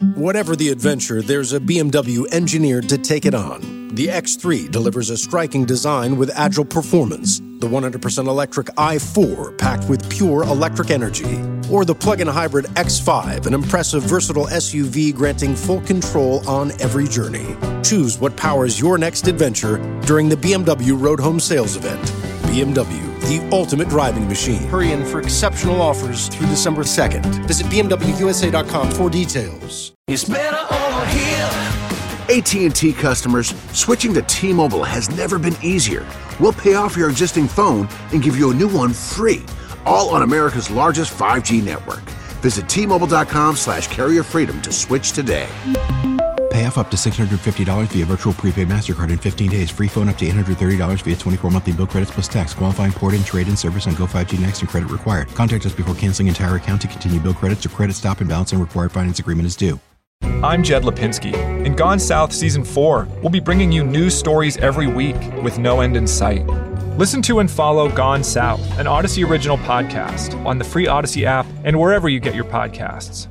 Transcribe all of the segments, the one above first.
Whatever the adventure, there's a BMW engineered to take it on. The X3 delivers a striking design with agile performance. The 100% electric i4 packed with pure electric energy. Or the plug-in hybrid X5, an impressive versatile SUV granting full control on every journey. Choose what powers your next adventure during the BMW Road Home Sales Event. BMW, the ultimate driving machine. Hurry in for exceptional offers through December 2nd. Visit BMWUSA.com for details. It's better over here. AT&T customers, switching to T-Mobile has never been easier. We'll pay off your existing phone and give you a new one free, all on America's largest 5G network. Visit T-Mobile.com/carrier freedom to switch today. Pay off up to $650 via virtual prepaid MasterCard in 15 days. Free phone up to $830 via 24 monthly bill credits plus tax. Qualifying port-in, trade-in service on Go 5G Next and credit required. Contact us before canceling entire account to continue bill credits or credit stop and balance and required finance agreement is due. I'm Jed Lipinski. In Gone South Season 4, we'll be bringing you news stories every week with no end in sight. Listen to and follow Gone South, an Odyssey original podcast, on the free Odyssey app and wherever you get your podcasts.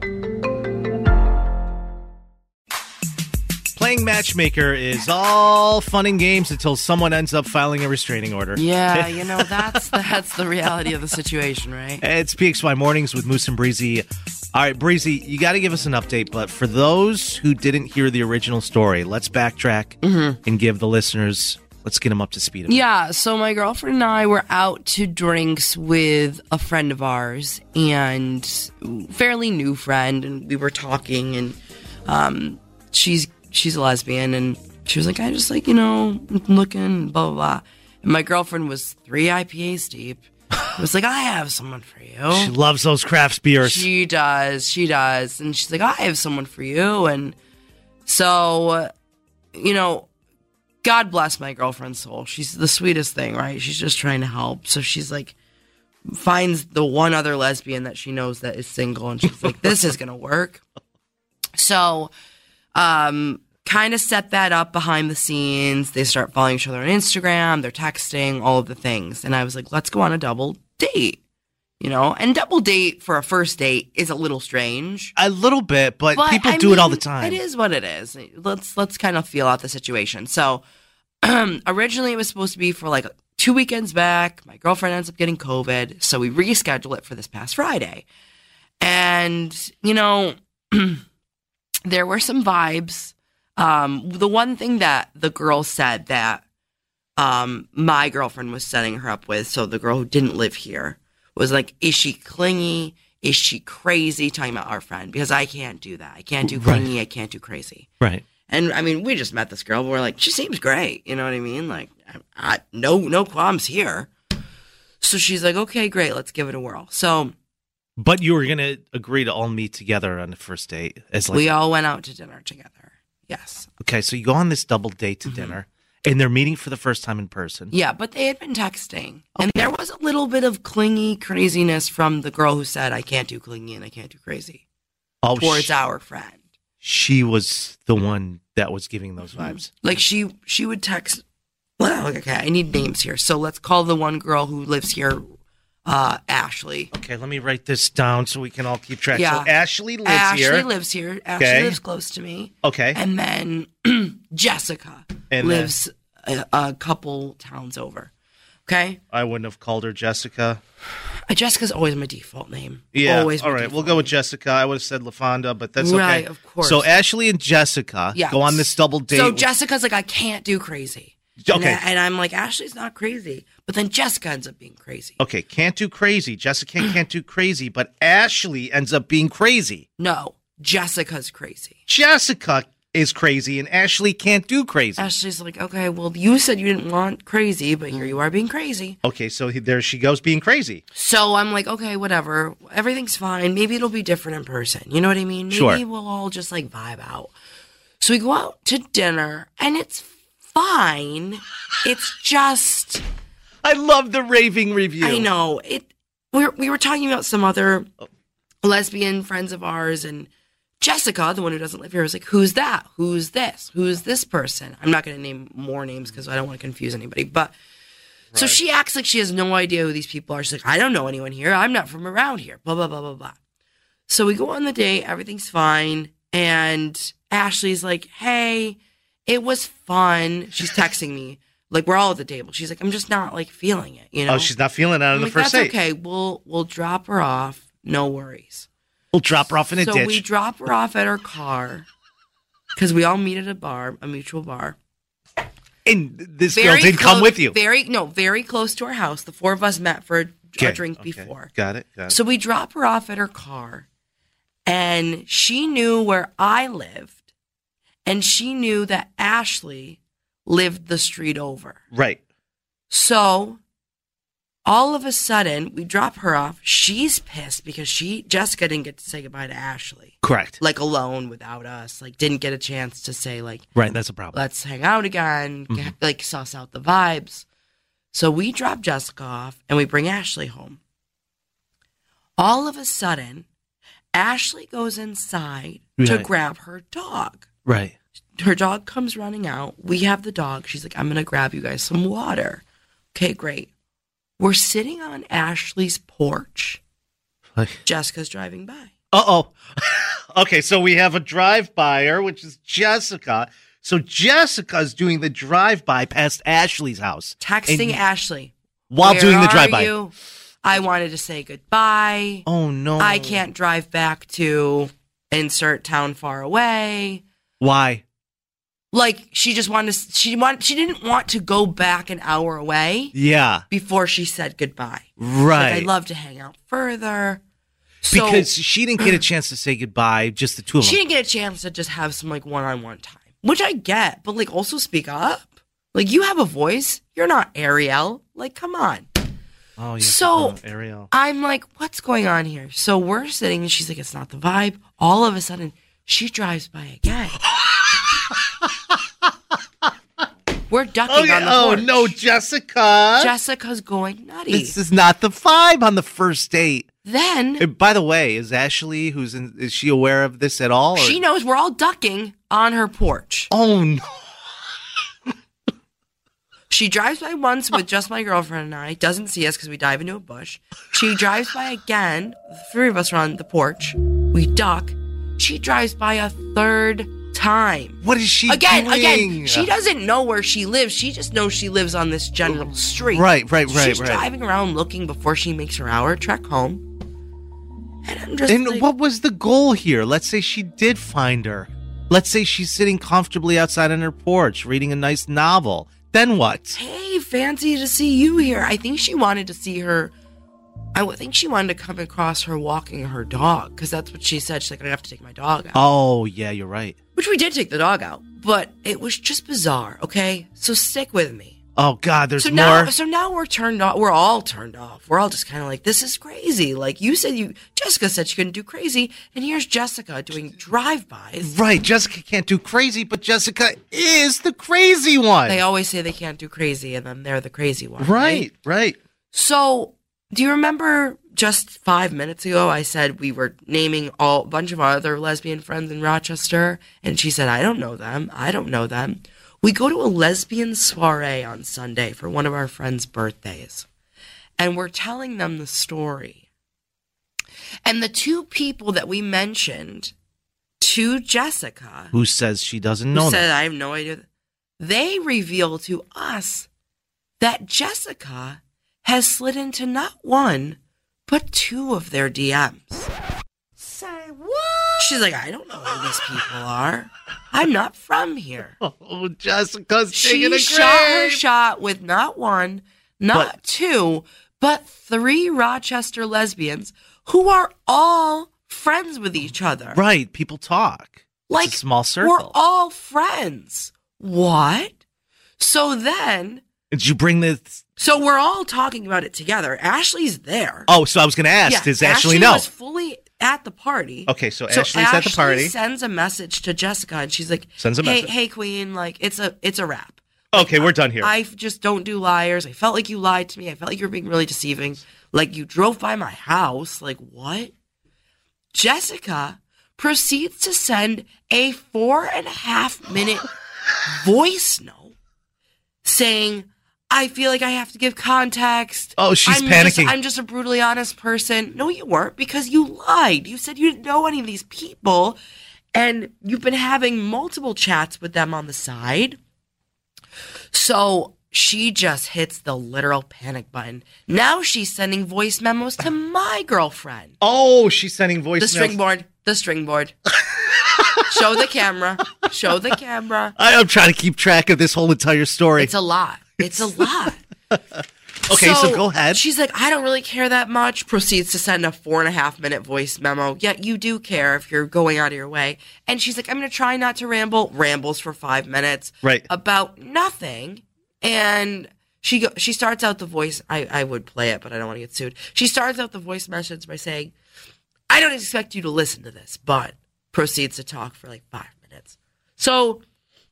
Playing matchmaker is all fun and games until someone ends up filing a restraining order. Yeah, that's the reality of the situation, right? It's PXY Mornings with Moose and Breezy. All right, Breezy, you got to give us an update, but for those who didn't hear the original story, let's backtrack and give the listeners, let's get them up to speed. Yeah, so my girlfriend and I were out to drinks with a friend of ours, and fairly new friend, and we were talking, and she's a lesbian, and she was like, I just looking, blah, blah, blah. And my girlfriend was 3 IPAs deep. I was like, I have someone for you. She loves those craft beers. She does. And she's like, I have someone for you. And so, God bless my girlfriend's soul. She's the sweetest thing, right? She's just trying to help. So she's like, finds the one other lesbian that she knows that is single, and she's like, this is going to work. So, kind of set that up behind the scenes. They start following each other on Instagram. They're texting, all of the things. And I was like, let's go on a double date, And double date for a first date is a little strange. A little bit, but people do it all the time. It is what it is. Let's kind of feel out the situation. So originally it was supposed to be for like 2 weekends back. My girlfriend ends up getting COVID. So we reschedule it for this past Friday. And, there were some vibes. The one thing that the girl said that my girlfriend was setting her up with, so the girl who didn't live here, was like, is she clingy? Is she crazy? Talking about our friend, because I can't do that. I can't do clingy. Right. I can't do crazy. Right. And I mean, we just met this girl, but we're like, she seems great. You know what I mean? Like, no qualms here. So she's like, okay, great. Let's give it a whirl. So. But you were going to agree to all meet together on the first date. We all went out to dinner together. Yes. Okay, so you go on this double date to dinner, and they're meeting for the first time in person. Yeah, but they had been texting. Okay. And there was a little bit of clingy craziness from the girl who said, I can't do clingy and I can't do crazy. Towards our friend. She was the one that was giving those vibes. Like, she would text, well, okay, I need names here. So let's call the one girl who lives here Ashley. Okay, let me write this down so we can all keep track. Yeah. So Ashley lives here. Ashley lives close to me. Okay. And then Jessica lives a couple towns over. Okay? I wouldn't have called her Jessica. Jessica's always my default name. Yeah. Always. All right, we'll go with Jessica. I would have said LaFonda, but that's okay. Right, of course. So Ashley and Jessica go on this double date. So Jessica's like, I can't do crazy. Okay. And I'm like, Ashley's not crazy. But then Jessica ends up being crazy. Okay, can't do crazy. Jessica can't do crazy, but Ashley ends up being crazy. No, Jessica's crazy. Jessica is crazy, and Ashley can't do crazy. Ashley's like, okay, well, you said you didn't want crazy, but here you are being crazy. Okay, so there she goes being crazy. So I'm like, okay, whatever. Everything's fine. Maybe it'll be different in person. You know what I mean? Maybe Sure. we'll all just like vibe out. So we go out to dinner, and it's fine. It's just... I love the raving review. I know. We were talking about some other lesbian friends of ours, and Jessica, the one who doesn't live here, was like, who's that? Who's this? Who's this person? I'm not going to name more names because I don't want to confuse anybody. But so she acts like she has no idea who these people are. She's like, I don't know anyone here. I'm not from around here. Blah, blah, blah, blah, blah. So we go on the date. Everything's fine. And Ashley's like, hey, it was fun. She's texting me. Like, we're all at the table. She's like, I'm just not, like, feeling it, you know? Oh, she's not feeling it on the first date. That's okay. We'll drop her off. No worries. We'll drop her off in a ditch. So we drop her off at her car because we all meet at a bar, a mutual bar. And this girl didn't come with you. Very close to our house. The four of us met for a drink before. Got it. So we drop her off at her car, and she knew where I lived, and she knew that Ashley lived the street over. Right. So all of a sudden, we drop her off. She's pissed because Jessica didn't get to say goodbye to Ashley. Correct. Like, alone without us. Like, didn't get a chance to say, like, right, that's a problem. Let's hang out again. Like, suss out the vibes. So we drop Jessica off and we bring Ashley home. All of a sudden, Ashley goes inside to grab her dog. Right. Her dog comes running out. We have the dog. She's like, I'm going to grab you guys some water. Okay, great. We're sitting on Ashley's porch. Jessica's driving by. Uh-oh. Okay, so we have a drive-byer, which is Jessica. So Jessica's doing the drive-by past Ashley's house. Texting Ashley. While doing the drive-by. You? I wanted to say goodbye. Oh, no. I can't drive back to insert town far away. Why? Like, she just wanted to, she didn't want to go back an hour away. Yeah. Before she said goodbye. Right. Like, I'd love to hang out further. So, because she didn't get a chance to say goodbye, just the two of them. She didn't get a chance to just have some, like, one-on-one time. Which I get, but, like, also speak up. Like, you have a voice. You're not Ariel. Like, come on. Oh, yeah. So, Ariel. I'm like, what's going on here? So we're sitting, and she's like, it's not the vibe. All of a sudden, she drives by again. We're ducking on the porch. Oh, no, Jessica. Jessica's going nutty. This is not the vibe on the first date. Then, and by the way, is Ashley, is she aware of this at all? Or? She knows we're all ducking on her porch. Oh, no. She drives by once with just my girlfriend and I, doesn't see us because we dive into a bush. She drives by again. The three of us are on the porch. We duck. She drives by a third time. What is she doing? Again, she doesn't know where she lives. She just knows she lives on this general street. Right. She's driving around looking before she makes her hour trek home. And I'm just like, what was the goal here? Let's say she did find her. Let's say she's sitting comfortably outside on her porch, reading a nice novel. Then what? Hey, fancy to see you here. I think she wanted to see her. I think she wanted to come across her walking her dog, because that's what she said. She's like, I have to take my dog out. Oh, yeah, you're right. Which we did take the dog out, but it was just bizarre, okay? So stick with me. Oh, God, there's more. So now we're turned off. We're all turned off. We're all just kind of like, this is crazy. Like, Jessica said she couldn't do crazy, and here's Jessica doing drive-bys. Right, Jessica can't do crazy, but Jessica is the crazy one. They always say they can't do crazy, and then they're the crazy one. Right. So, do you remember just 5 minutes ago I said we were naming a bunch of our other lesbian friends in Rochester, and she said, I don't know them. We go to a lesbian soiree on Sunday for one of our friends' birthdays, and we're telling them the story. And the two people that we mentioned to Jessica, who says she doesn't know, said, I have no idea, they reveal to us that Jessica has slid into not one, but two of their DMs. Say what? She's like, I don't know who these people are. I'm not from here. Oh, Jessica's taking a She shot her shot with not one, not two, but three Rochester lesbians who are all friends with each other. Right, people talk. Like, it's a small circle. We're all friends. What? So then... Did you bring this? So we're all talking about it together. Ashley's there. Oh, so I was going to ask, does Ashley know? Ashley was fully at the party. Okay, so Ashley's at the party. Ashley sends a message to Jessica, and she's like, hey, queen, like, it's a wrap. Okay, we're done here. I just don't do liars. I felt like you lied to me. I felt like you were being really deceiving. Like, you drove by my house. Like, what? Jessica proceeds to send a 4.5-minute voice note saying, I feel like I have to give context. Oh, she's panicking. I'm just a brutally honest person. No, you weren't, because you lied. You said you didn't know any of these people. And you've been having multiple chats with them on the side. So she just hits the literal panic button. Now she's sending voice memos to my girlfriend. Oh, she's sending voice The stringboard. Show the camera. I'm trying to keep track of this whole entire story. It's a lot. Okay, so go ahead. She's like, I don't really care that much. Proceeds to send a 4.5-minute voice memo. Yeah, you do care if you're going out of your way. And she's like, I'm going to try not to ramble. Rambles for 5 minutes. Right. About nothing. And she starts out the voice. I would play it, but I don't want to get sued. She starts out the voice message by saying, I don't expect you to listen to this, but proceeds to talk for like 5 minutes. So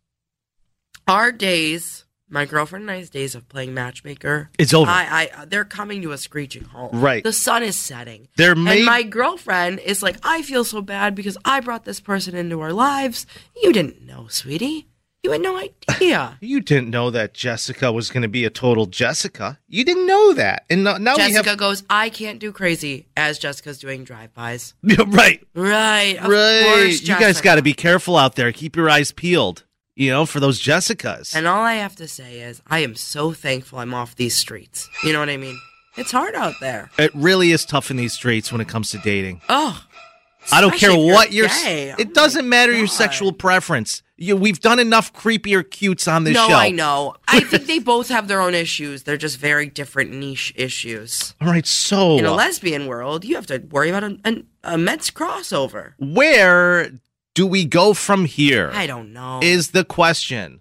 our days... My girlfriend and I's days of playing matchmaker. It's over. They're coming to a screeching halt. Right. The sun is setting. And my girlfriend is like, I feel so bad because I brought this person into our lives. You didn't know, sweetie. You had no idea. You didn't know that Jessica was going to be a total Jessica. You didn't know that. And now Jessica goes, I can't do crazy as Jessica's doing drive-bys. Right. Right. Of course, you guys got to be careful out there. Keep your eyes peeled. For those Jessicas. And all I have to say is I am so thankful I'm off these streets. You know what I mean? It's hard out there. It really is tough in these streets when it comes to dating. Oh. I don't care what your... Gay. It doesn't matter your sexual preference. We've done enough creepier cutes on this show. No, I know. I think they both have their own issues. They're just very different niche issues. All right, so... In a lesbian world, you have to worry about a Mets crossover. Where... do we go from here? I don't know. Is the question.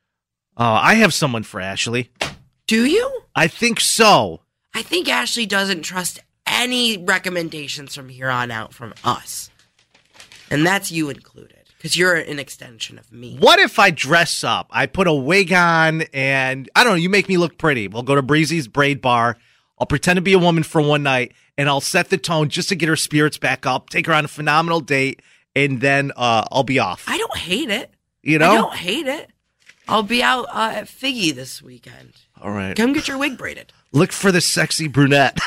I have someone for Ashley. Do you? I think so. I think Ashley doesn't trust any recommendations from here on out from us. And that's you included, because you're an extension of me. What if I dress up? I put a wig on and, I don't know, you make me look pretty. We'll go to Breezy's Braid Bar. I'll pretend to be a woman for one night, and I'll set the tone just to get her spirits back up, take her on a phenomenal date, and then I'll be off. I don't hate it. I don't hate it. I'll be out at Figgy this weekend. All right. Come get your wig braided. Look for the sexy brunette.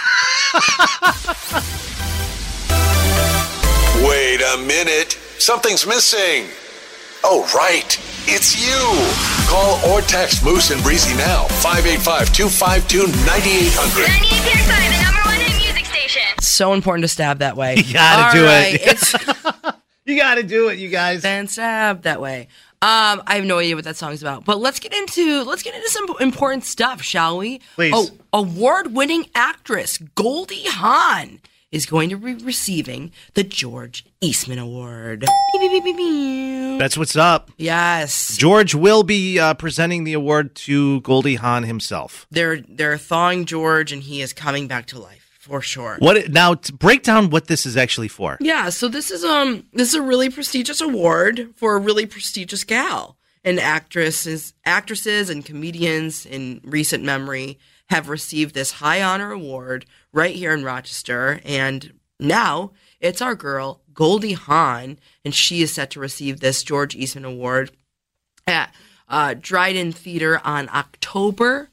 Wait a minute. Something's missing. Oh, right. It's you. Call or text Moose and Breezy now. 585-252-9800. 98.5, the number one hit music station. So important to stab that way. You gotta do it. It's You gotta do it, you guys. then stab that way. I have no idea what that song's about, but let's get into some important stuff, shall we? Please. Oh, award-winning actress Goldie Hawn is going to be receiving the George Eastman Award. Beep, beep, beep, beep, beep. That's what's up. Yes. George will be presenting the award to Goldie Hawn himself. They're thawing George, and he is coming back to life for sure. Now to break down what this is actually for. Yeah, so this is a really prestigious award for a really prestigious gal. And actresses and comedians in recent memory have received this high honor award right here in Rochester. And now it's our girl, Goldie Hawn, and she is set to receive this George Eastman Award at Dryden Theater on October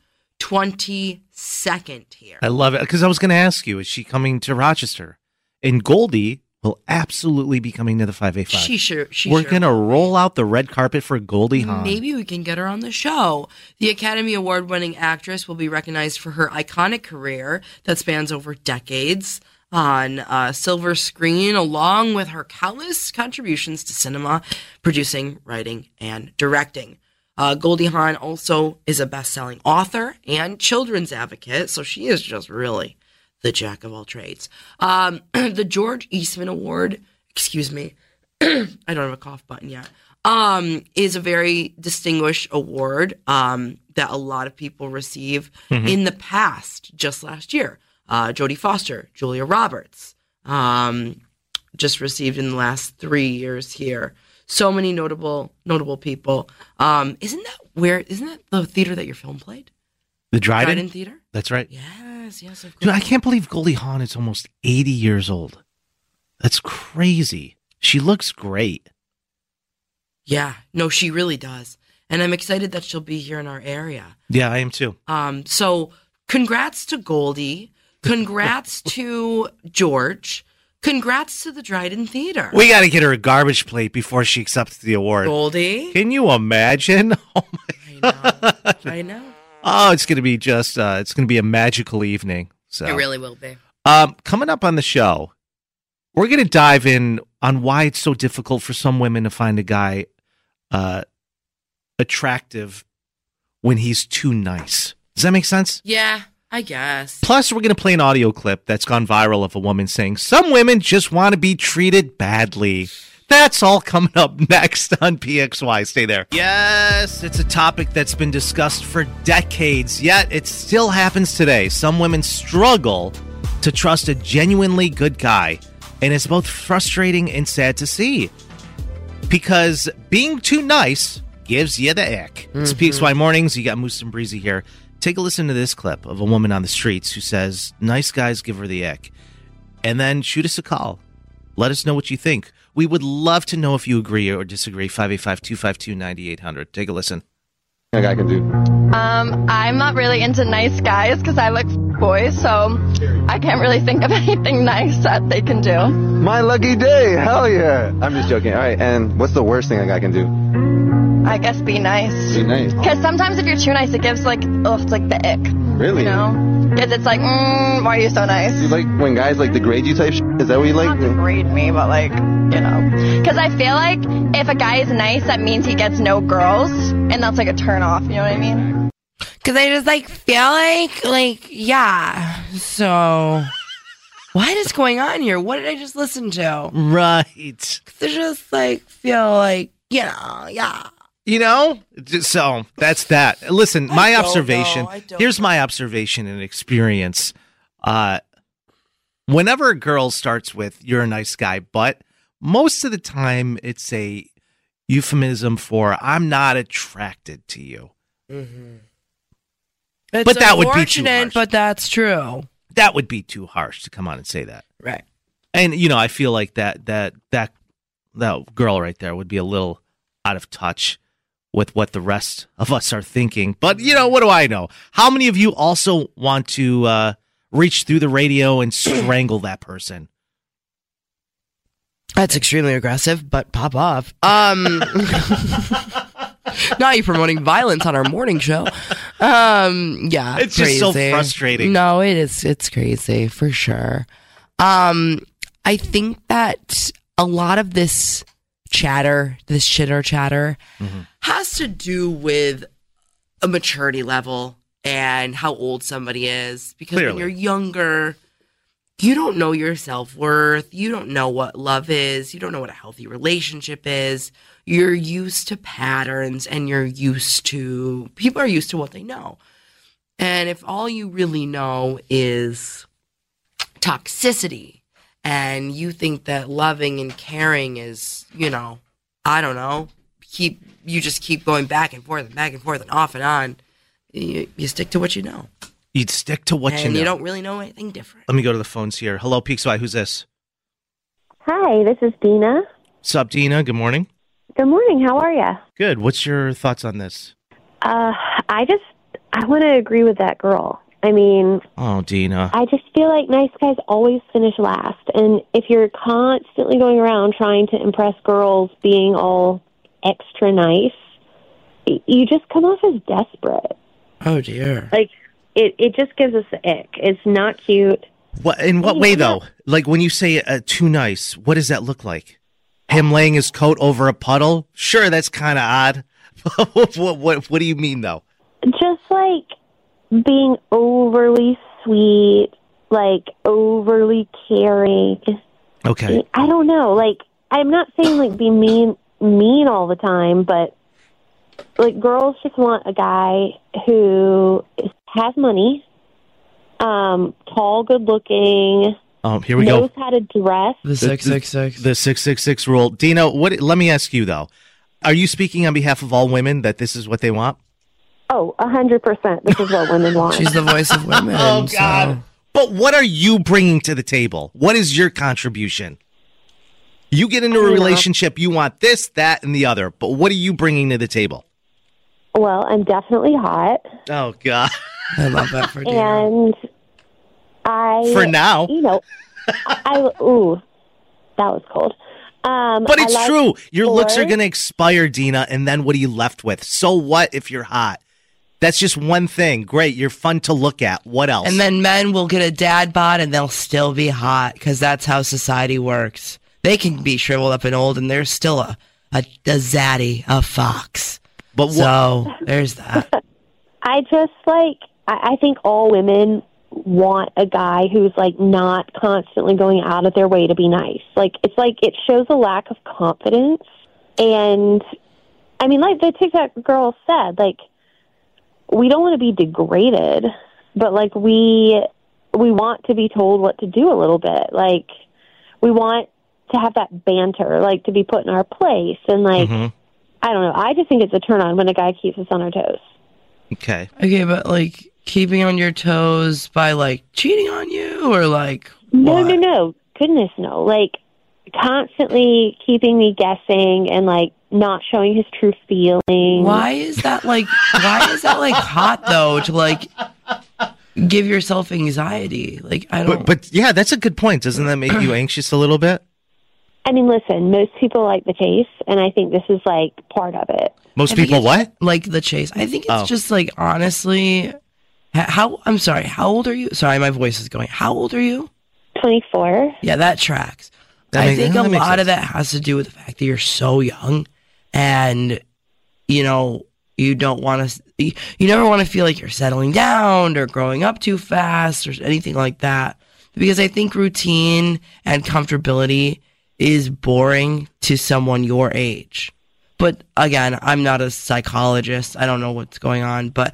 22nd here. I love it, because I was going to ask you, is she coming to Rochester? And Goldie will absolutely be coming to the 585. We're going to roll out the red carpet for Goldie Hawn. Maybe we can get her on the show. The Academy Award-winning actress will be recognized for her iconic career that spans over decades on silver screen, along with her countless contributions to cinema, producing, writing, and directing. Goldie Hawn also is a best-selling author and children's advocate, so she is just really the jack of all trades. The George Eastman Award, excuse me, I don't have a cough button yet, is a very distinguished award that a lot of people receive in the past, just last year. Jodie Foster, Julia Roberts, just received in the last 3 years here. So many notable people. Isn't that the theater that your film played? The Dryden? Dryden Theater? That's right. Yes, of course. Dude, I can't believe Goldie Hawn is almost 80 years old. That's crazy. She looks great. Yeah, no, she really does. And I'm excited that she'll be here in our area. Yeah, I am too. So congrats to Goldie. Congrats to George. Congrats to the Dryden Theater. We got to get her a garbage plate before she accepts the award. Goldie. Can you imagine? Oh my I know. Oh, it's going to be it's going to be a magical evening. So It really will be. coming up on the show, we're going to dive in on why it's so difficult for some women to find a guy attractive when he's too nice. Does that make sense? Yeah, I guess. Plus, we're going to play an audio clip that's gone viral of a woman saying, some women just want to be treated badly. That's all coming up next on PXY. Stay there. Yes, it's a topic that's been discussed for decades, yet it still happens today. Some women struggle to trust a genuinely good guy, and it's both frustrating and sad to see. Because being too nice gives you the ick. It's PXY Mornings. You got Moose and Breezy here. Take a listen to this clip of a woman on the streets who says, nice guys give her the ick. And then shoot us a call. Let us know what you think. We would love to know if you agree or disagree. 585-252-9800. Take a listen. A guy can do. I'm not really into nice guys because I like boys, so I can't really think of anything nice that they can do. My lucky day. Hell yeah. I'm just joking. All right. And what's the worst thing a guy can do? I guess be nice. Be nice. Because sometimes if you're too nice, it gives it's like the ick. Really? You know? Because it's like, why are you so nice? You like when guys degrade you type shit? Is that what you like? Not degrade me, but because I feel like if a guy is nice, that means he gets no girls, and that's like a turn off. You know what I mean? Because I just feel yeah. So what is going on here? What did I just listen to? Right. I just feel like, yeah. You know? So that's that. Listen, my observation, here's my observation and experience. Whenever a girl starts with, you're a nice guy, but most of the time it's a euphemism for, I'm not attracted to you. Mm-hmm. But that would be too harsh. But that's true. That would be too harsh to come on and say that. Right. And, I feel like that girl right there would be a little out of touch with what the rest of us are thinking. But, what do I know? How many of you also want to reach through the radio and strangle that person? That's extremely aggressive, but pop off. Now you're promoting violence on our morning show. Yeah, it's crazy. Just so frustrating. No, it is. It's crazy for sure. I think that a lot of this chatter, this chitter chatter, has to do with a maturity level and how old somebody is. Because when you're younger, you don't know your self-worth. You don't know what love is. You don't know what a healthy relationship is. You're used to patterns and people are used to what they know. And if all you really know is toxicity and you think that loving and caring is, I don't know, you just keep going back and forth and off and on, you stick to what you know. You'd stick to what you know. And you don't really know anything different. Let me go to the phones here. Hello, PXY. Who's this? Hi, this is Dina. Sup, Dina? Good morning. Good morning. How are you? Good. What's your thoughts on this? I want to agree with that girl. I mean... Oh, Dina. I just feel like nice guys always finish last. And if you're constantly going around trying to impress girls being all extra nice, you just come off as desperate. Oh, dear. It just gives us the ick. It's not cute. In what way, though? When you say too nice, what does that look like? Him laying his coat over a puddle? Sure, that's kind of odd. What do you mean, though? Just being overly sweet, overly caring. Okay. I don't know. I'm not saying be mean all the time, but girls just want a guy who has money, tall, good looking. Here we knows go. How to dress. The 666. The 666 rule. Dina, let me ask you, though. Are you speaking on behalf of all women that this is what they want? Oh, 100%. This is what women want. She's the voice of women. Oh, God. So. But what are you bringing to the table? What is your contribution? You get into a relationship, you want this, that, and the other. But what are you bringing to the table? Well, I'm definitely hot. Oh, God. I love that for Dina. And I... For now. That was cold. But it's true. Your looks are Thor. going to expire, Dina, and then what are you left with? So what if you're hot? That's just one thing. Great. You're fun to look at. What else? And then men will get a dad bod and they'll still be hot because that's how society works. They can be shriveled up and old and they're still a zaddy, a fox. But so there's that. I just I think all women want a guy who's like not constantly going out of their way to be nice. Like it shows a lack of confidence. And I mean, like the TikTok girl said, like, we don't want to be degraded, but like we want to be told what to do a little bit. Like we want to have that banter, like to be put in our place. And like, I don't know. I just think it's a turn on when a guy keeps us on our toes. Okay, but like keeping on your toes by like cheating on you or like No. Goodness, no. Like constantly keeping me guessing and like not showing his true feelings. Why is that like hot though to like give yourself anxiety? Like I don't. But yeah, that's a good point. Doesn't that make you anxious a little bit? I mean, listen, most people like the chase, and I think this is like part of it. Most people what? Like the chase. I think it's just like honestly. I'm sorry. How old are you? Sorry, my voice is going. How old are you? 24. Yeah, that tracks. I think a lot of that has to do with the fact that you're so young, and you know you don't want to. You never want to feel like you're settling down or growing up too fast or anything like that. Because I think routine and comfortability is boring to someone your age. But again, I'm not a psychologist. I don't know what's going on, but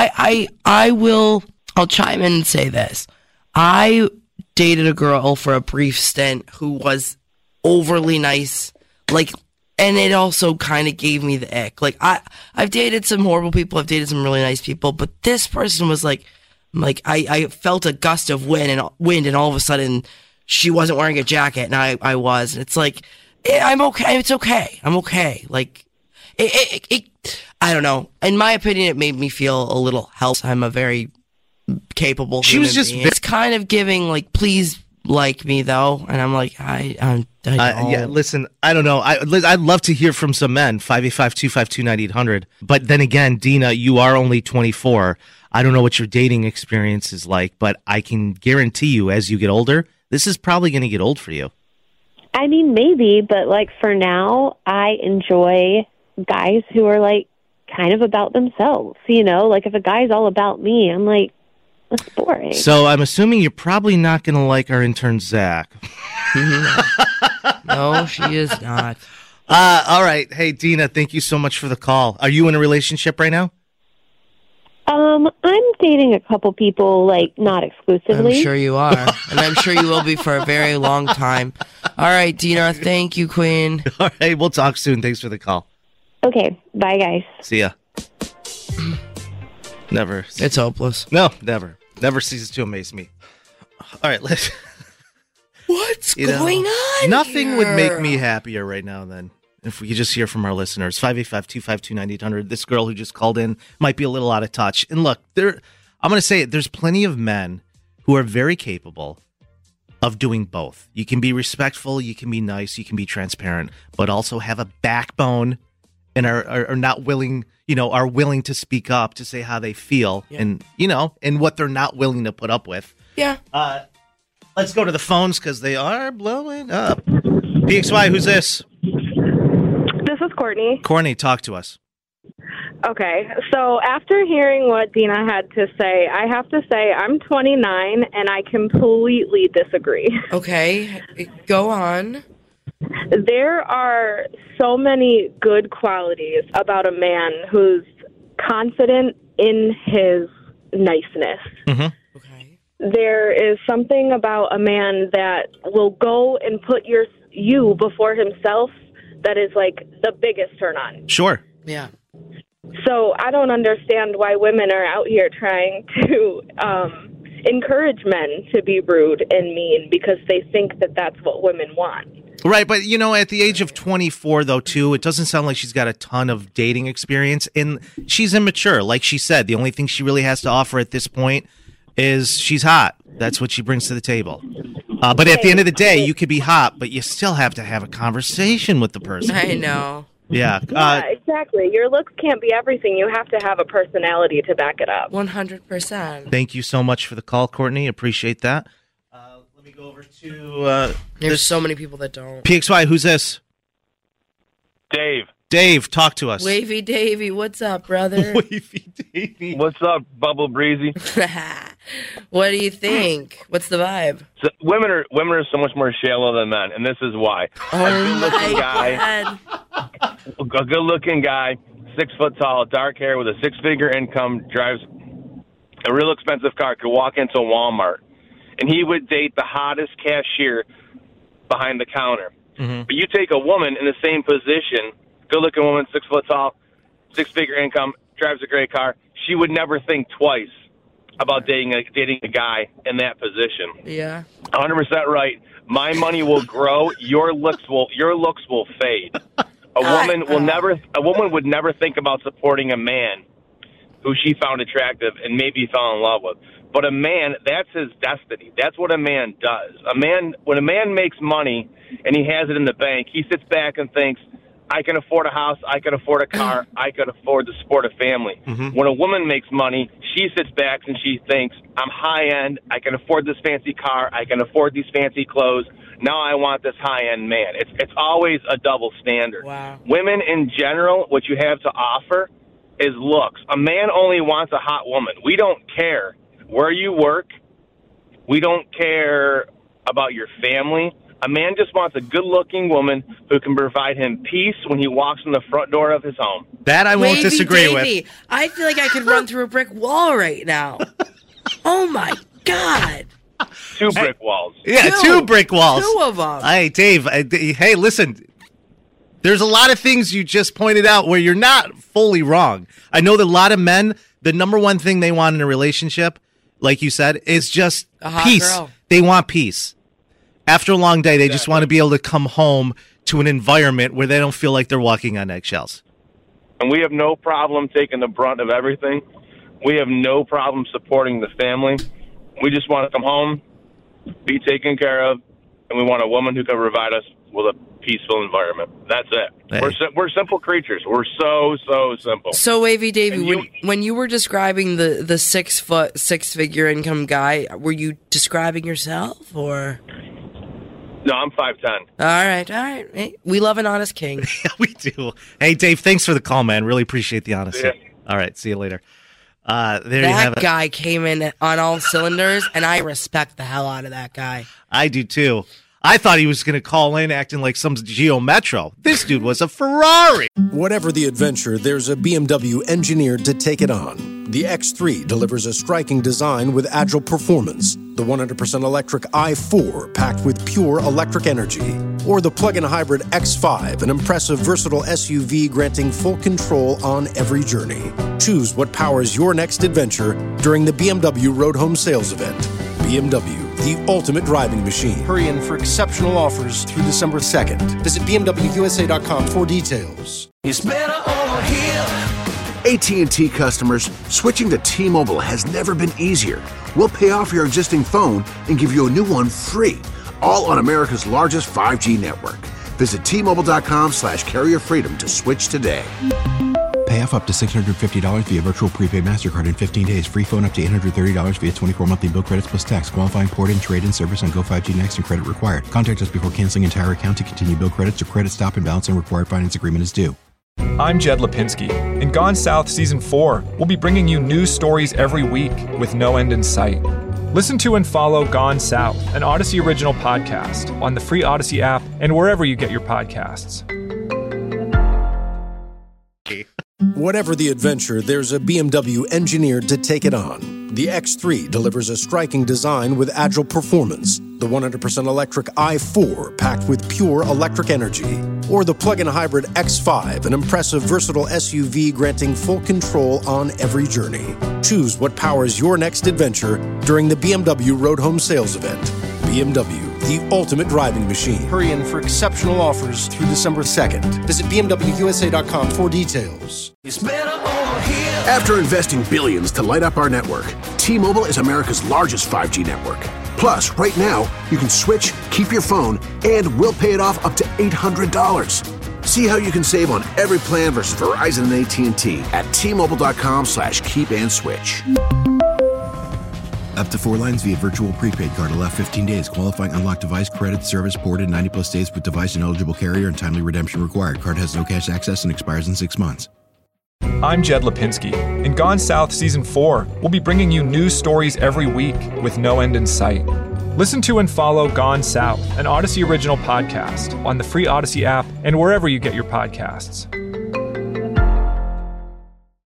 I'll chime in and say this. I dated a girl for a brief stint who was overly nice, like, and it also kind of gave me the ick. Like I've dated some horrible people. I've dated some really nice people, but this person was like I felt a gust of wind and all of a sudden she wasn't wearing a jacket and I was. And it's like, I'm okay. It's okay. I'm okay. Like, I don't know. In my opinion, it made me feel a little helpless. I'm a very capable She was human just being. It's kind of giving, like, please like me, though. And I'm like, I don't. Yeah, listen, I don't know. I'd love to hear from some men, 585-252-9800. But then again, Dina, you are only 24. I don't know what your dating experience is like, but I can guarantee you as you get older, this is probably going to get old for you. I mean, maybe, but like for now, I enjoy guys who are like kind of about themselves, you know? Like if a guy's all about me, I'm like, that's boring. So I'm assuming you're probably not going to like our intern, Zach. No, she is not. All right. Hey, Dina, thank you so much for the call. Are you in a relationship right now? I'm dating a couple people, like, not exclusively. I'm sure you are. And I'm sure you will be for a very long time. All right, Dina, thank you, Queen. All right, we'll talk soon. Thanks for the call. Okay, bye, guys. See ya. Never. It's hopeless. No, never. Never ceases to amaze me. All right, let's... What's going on Nothing here? would make me happier right now than if we could just hear from our listeners. 585-252-9800. This girl who just called in might be a little out of touch. And look, I'm going to say it. There's plenty of men who are very capable of doing both. You can be respectful, you can be nice, you can be transparent, but also have a backbone and are not willing, are willing to speak up to say how they feel and what they're not willing to put up with. Yeah. Let's go to the phones because they are blowing up. PXY, who's this? This is Courtney. Courtney, talk to us. Okay, so after hearing what Dina had to say, I have to say I'm 29 and I completely disagree. Okay, go on. There are so many good qualities about a man who's confident in his niceness. Mm-hmm. There is something about a man that will go and put you before himself that is like the biggest turn on. Sure. Yeah. So I don't understand why women are out here trying to encourage men to be rude and mean because they think that that's what women want. Right, but at the age of 24, though, too, it doesn't sound like she's got a ton of dating experience, and she's immature. Like she said, the only thing she really has to offer at this point is she's hot. That's what she brings to the table. But at the end of the day, you could be hot, but you still have to have a conversation with the person. I know. Yeah. Yeah, exactly. Your looks can't be everything. You have to have a personality to back it up. 100%. Thank you so much for the call, Courtney. Appreciate that. Let me go over to... There's so many people that don't. PXY, who's this? Dave. Dave, talk to us. Wavy Davy, what's up, brother? Wavy Davy. What's up, Bubble Breezy? What do you think? What's the vibe? So, women are so much more shallow than men, and this is why. A good-looking guy, 6 foot tall, dark hair with a 6-figure income, drives a real expensive car, could walk into Walmart, and he would date the hottest cashier behind the counter. Mm-hmm. But you take a woman in the same position, good-looking woman, 6 foot tall, 6-figure income, drives a great car, she would never think twice about dating a guy in that position. Yeah. 100% right. My money will grow. Your looks will fade. A woman would never think about supporting a man who she found attractive and maybe fell in love with. But a man, that's his destiny. That's what a man does. When a man makes money and he has it in the bank, he sits back and thinks, I can afford a house, I can afford a car, I can afford to support a family. Mm-hmm. When a woman makes money, she sits back and she thinks, I'm high-end, I can afford this fancy car, I can afford these fancy clothes, now I want this high-end man. It's always a double standard. Wow. Women in general, what you have to offer is looks. A man only wants a hot woman. We don't care where you work. We don't care about your family. A man just wants a good-looking woman who can provide him peace when he walks in the front door of his home. That I won't disagree with. I feel like I could run through a brick wall right now. Oh, my God. 2 brick walls. Yeah, 2 brick walls. 2 of them. Hey, Dave. Hey, listen. There's a lot of things you just pointed out where you're not fully wrong. I know that a lot of men, the number one thing they want in a relationship, like you said, is just a hot peace. Girl. They want peace. After a long day, they just want to be able to come home to an environment where they don't feel like they're walking on eggshells. And we have no problem taking the brunt of everything. We have no problem supporting the family. We just want to come home, be taken care of, and we want a woman who can provide us with a peaceful environment. That's it. Hey. We're simple creatures. We're so simple. So, Wavy Davey, when you were describing the 6 foot, 6-figure income guy, were you describing yourself or? No, I'm 5'10". All right. Hey, we love an honest king. Yeah, we do. Hey, Dave, thanks for the call, man. Really appreciate the honesty. Yeah. All right, see you later. There you have it. That guy came in on all cylinders, and I respect the hell out of that guy. I do, too. I thought he was going to call in acting like some Geo Metro. This dude was a Ferrari. Whatever the adventure, there's a BMW engineered to take it on. The X3 delivers a striking design with agile performance. The 100% electric i4 packed with pure electric energy. Or the plug-in hybrid X5, an impressive versatile SUV granting full control on every journey. Choose what powers your next adventure during the BMW Road Home Sales Event. BMW, the ultimate driving machine. Hurry in for exceptional offers through December 2nd. Visit BMWUSA.com for details. It's better over here. AT&T customers, switching to T-Mobile has never been easier. We'll pay off your existing phone and give you a new one free, all on America's largest 5G network. Visit T-Mobile.com/carrier freedom to switch today. Pay off up to $650 via virtual prepaid MasterCard in 15 days. Free phone up to $830 via 24 monthly bill credits plus tax. Qualifying port-in, trade-in service on Go 5G Next and credit required. Contact us before canceling entire account to continue bill credits or credit stop and balance and required finance agreement is due. I'm Jed Lipinski. In Gone South Season 4, we'll be bringing you news stories every week with no end in sight. Listen to and follow Gone South, an Odyssey original podcast, on the free Odyssey app and wherever you get your podcasts. Whatever the adventure, there's a BMW engineered to take it on. The X3 delivers a striking design with agile performance. The 100% electric i4 packed with pure electric energy. Or the plug-in hybrid X5, an impressive versatile SUV granting full control on every journey. Choose what powers your next adventure during the BMW Road Home Sales Event. BMW, the ultimate driving machine. Hurry in for exceptional offers through December 2nd. Visit BMWUSA.com for details. After investing billions to light up our network, T-Mobile is America's largest 5G network. Plus, right now, you can switch, keep your phone, and we'll pay it off up to $800. See how you can save on every plan versus Verizon and AT&T at T-Mobile.com/keep-and-switch. Up to 4 lines via virtual prepaid card. Allow 15 days. Qualifying unlocked device credit service ported 90-plus days with device and eligible carrier and timely redemption required. Card has no cash access and expires in 6 months. I'm Jed Lipinski. In Gone South Season 4, we'll be bringing you news stories every week with no end in sight. Listen to and follow Gone South, an Odyssey original podcast, on the free Odyssey app and wherever you get your podcasts.